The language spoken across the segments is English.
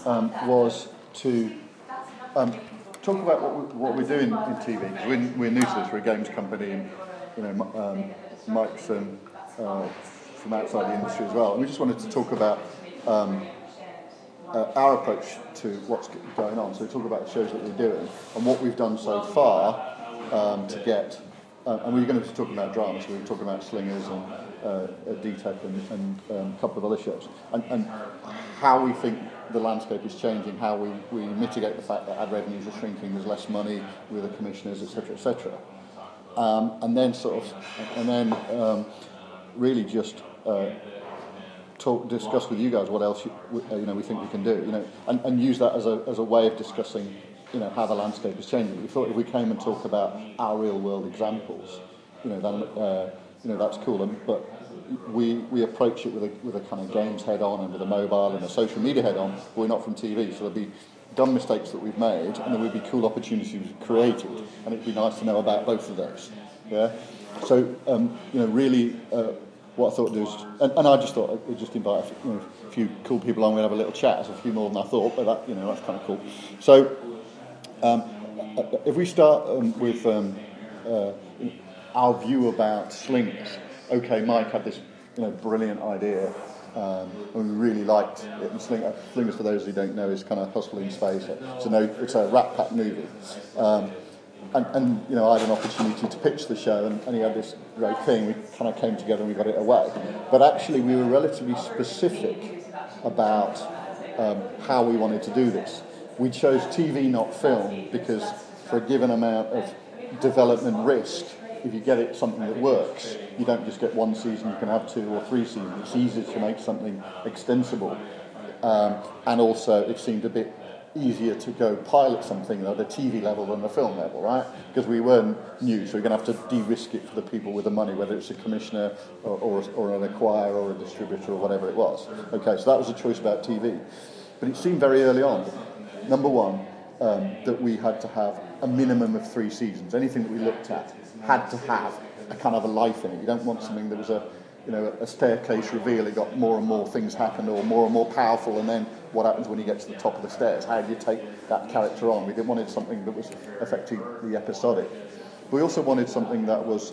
was to talk about what we're doing in TV. Because we're new to this. We're a games company, and Mike's from outside the industry as well. And we just wanted to talk about our approach to what's going on. So we talk about the shows that we're doing and what we've done so far to get. And we're going to be talking about drama, so we're talking about Slingers and D-Tech and a couple of other shows, and how we think the landscape is changing, how we mitigate the fact that ad revenues are shrinking, there's less money with the commissioners, etc., etc. And then really just discuss with you guys what else we think we can do, and use that as a way of discussing how the landscape is changing. We thought if we came and talked about our real world examples, then that's cool. But we approach it with a kind of games head on and with a mobile and a social media head on. But we're not from TV, so there'll be dumb mistakes that we've made, and there would be cool opportunities created, and it'd be nice to know about both of those. Yeah. So really. What I thought was, and I just thought I'd just invite a few cool people on. We'll have a little chat. It's a few more than I thought, but that's kind of cool. So, if we start with our view about Slingers. Okay, Mike had this brilliant idea, and we really liked it. And Slingers, for those who don't know, is kind of Hustle in Space. It's a Rat Pack movie. And I had an opportunity to pitch the show, and he had this great thing. We kind of came together and we got it away. But actually, we were relatively specific about how we wanted to do this. We chose TV, not film, because for a given amount of development risk, if you get something that works, you don't just get one season, you can have 2 or 3 seasons. It's easier to make something extensible. And also, it seemed a bit easier to go pilot something at a TV level than the film level, right? Because we weren't new, so we're going to have to de-risk it for the people with the money, whether it's a commissioner or an acquirer or a distributor or whatever it was. Okay, so that was a choice about TV. But it seemed very early on, number one, that we had to have a minimum of 3 seasons. Anything that we looked at had to have a kind of a life in it. You don't want something that was a staircase reveal. It got more and more things happened, or more powerful, and then what happens when you get to the top of the stairs? How do you take that character on? We didn't want something that was effectively episodic. We also wanted something that was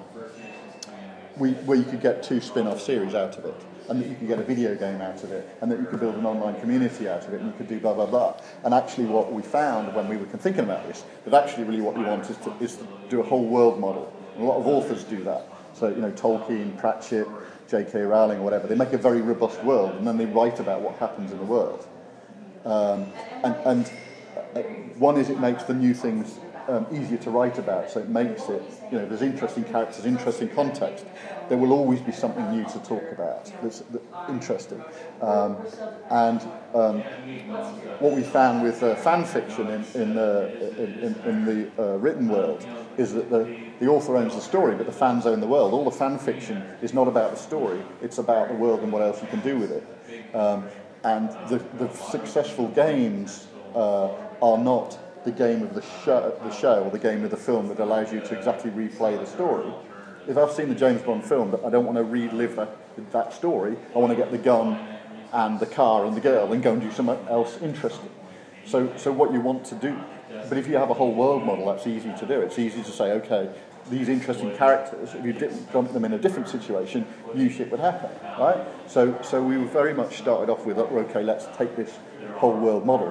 where you could get 2 spin-off series out of it, and that you could get a video game out of it, and that you could build an online community out of it, and you could do blah, blah, blah. And actually what we found when we were thinking about this, that actually really what we want is to do a whole world model. And a lot of authors do that. So, Tolkien, Pratchett, J.K. Rowling, or whatever, they make a very robust world, and then they write about what happens in the world. And one is it makes the new things easier to write about, so it makes it, there's interesting characters, interesting context. There will always be something new to talk about that's interesting. And what we found with fan fiction in the written world is that the author owns the story, but the fans own the world. All the fan fiction is not about the story; it's about the world and what else you can do with it. And the successful games are not the game of the show or the game of the film that allows you to exactly replay the story. If I've seen the James Bond film, but I don't want to relive that story, I want to get the gun and the car and the girl and go and do something else interesting. So what you want to do, but if you have a whole world model, that's easy to do. It's easy to say, okay, these interesting characters, if you dump them in a different situation, new shit would happen, right? So we very much started off with, okay, let's take this whole world model.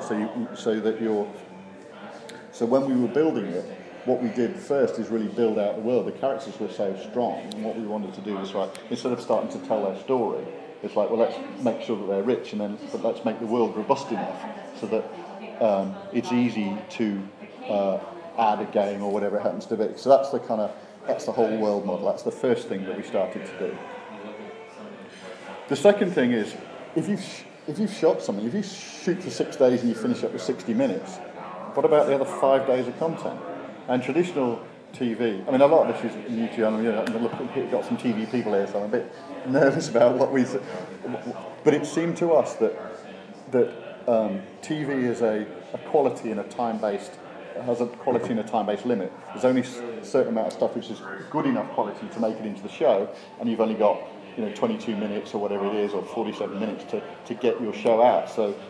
So when we were building it, what we did first is really build out the world. The characters were so strong, and what we wanted to do was, right, instead of starting to tell their story, it's like, well, let's make sure that they're rich, but let's make the world robust enough so that it's easy to add a game or whatever it happens to be. So that's the whole world model. That's the first thing that we started to do. The second thing is, if you've shot something, if you shoot for 6 days and you finish up with 60 minutes, what about the other 5 days of content? And traditional TV, a lot of this is YouTube. I've got some TV people here, so I'm a bit nervous about what we. But it seemed to us that TV is a quality in a time-based has a quality and a time-based limit. There's only a certain amount of stuff which is good enough quality to make it into the show, and you've only got 22 minutes or whatever it is, or 47 minutes to get your show out. So